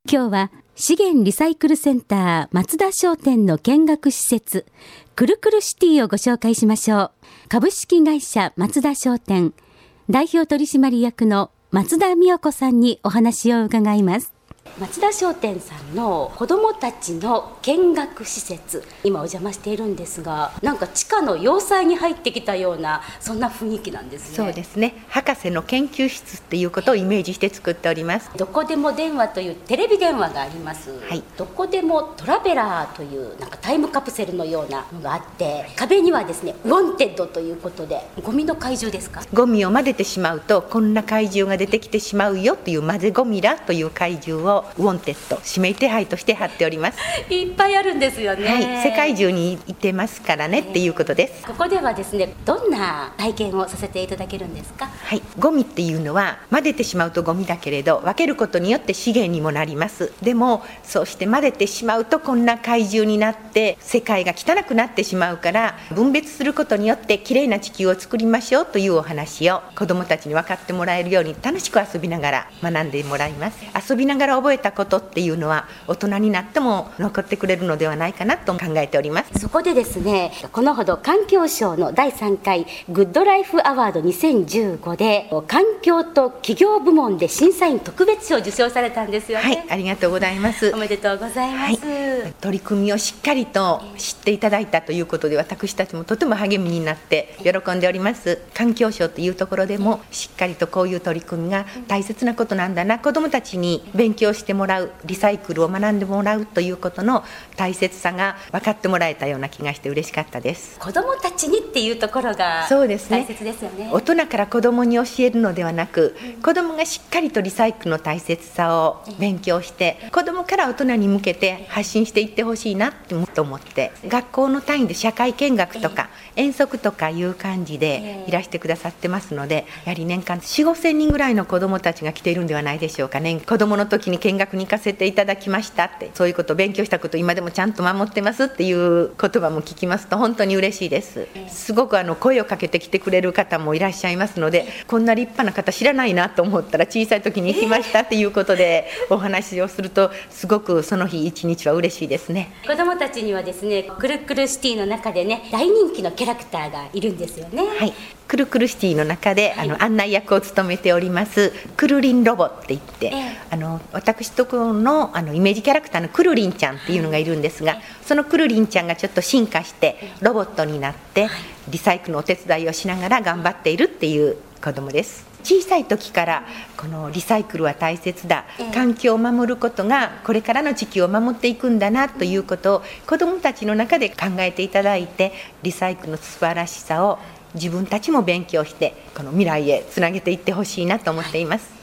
今日は資源リサイクルセンター松田商店の見学施設くるくるシティをご紹介しましょう。株式会社松田商店代表取締役の松田美代子さんにお話を伺います。松田商店さんの子どもたちの見学施設、今お邪魔しているんですが、なんか地下の要塞に入ってきたようなそんな雰囲気なんですね。 そうですね、博士の研究室っていうことをイメージして作っております。 どこでも電話というテレビ電話があります、はい、どこでもトラベラーというなんかタイムカプセルのようなのがあって、壁にはですねウォンテッドということでゴミの怪獣ですか。 ゴミを混ぜてしまうとこんな怪獣が出てきてしまうよという混ぜゴミラという怪獣をウォンテッド指名手配として貼っております。 いっぱいあるんですよね、 はい、世界中にいてますからねっていうことです。 ここではですねどんな体験をさせていただけるんですか。 はい、ゴミっていうのは混ぜてしまうとゴミだけれど分けることによって資源にもなります。でもそうして混ぜてしまうとこんな怪獣になって世界が汚くなってしまうから、分別することによってきれいな地球を作りましょうというお話を子どもたちに分かってもらえるように楽しく遊びながら学んでもらいます。遊びながら覚えたことっていうのは大人になっても残ってくれるのではないかなと考えております。 そこでですね、このほど環境省の第3回グッドライフアワード2015で環境と企業部門で審査員特別賞を受賞されたんですよね。 はい、ありがとうございます。 おめでとうございます、 はい、取り組みをしっかりと知っていただいたということで私たちもとても励みになって喜んでおります。環境省というところでもしっかりとこういう取り組みが大切なことなんだな、子どもたちに勉強してもらう、リサイクルを学んでもらうということの大切さが分かってもらえたような気がして嬉しかったです。 子どもたちにっていうところがそうですね、 大切ですよね。 大人から子どもに教えるのではなく、子どもがしっかりとリサイクルの大切さを勉強して子どもから大人に向けて発信していってほしいなと思って、学校の単位で社会見学とか遠足とかいう感じでいらしてくださってますので、やはり年間 4,5,000 人ぐらいの子どもたちが来ているんではないでしょうかね。子どもの時に見学に行かせていただきましたって、そういうことを勉強したこと今でもちゃんと守ってますっていう言葉も聞きますと本当に嬉しいです。すごく声をかけてきてくれる方もいらっしゃいますので、こんな立派な方知らないなと思ったら小さい時に行きましたっていうことでお話をするとすごくその日一日は嬉しいですね。 子どもたちにはですねくるくるシティの中でね大人気のキャラクターがいるんですよね。 はい、くるくるシティの中で案内役を務めておりますくるりんロボって言って、私とこのイメージキャラクターのくるりんちゃんっていうのがいるんですが、そのくるりんちゃんがちょっと進化してロボットになってリサイクルのお手伝いをしながら頑張っているっていう子供です。小さい時からこのリサイクルは大切だ、環境を守ることがこれからの地球を守っていくんだなということを子どもたちの中で考えていただいて、リサイクルの素晴らしさを自分たちも勉強してこの未来へつなげていってほしいなと思っています。